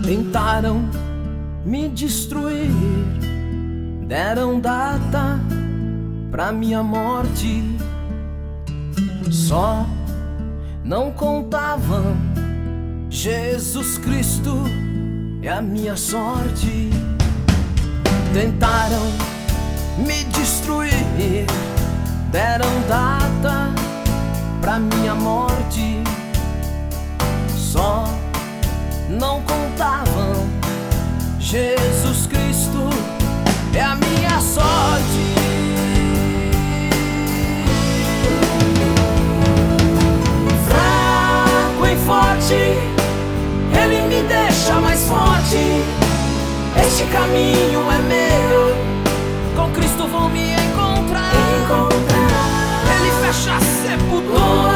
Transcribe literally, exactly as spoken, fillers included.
Tentaram me destruir, deram data pra minha morte. Só não contavam Jesus Cristo é a minha sorte. Tentaram me destruir, deram data pra minha morte. Só não contavam Jesus Cristo é a minha sorte. Fraco e forte, Ele me deixa mais forte. Este caminho é meu, com Cristo vou me encontrar. encontrar. Ele fecha a sepultura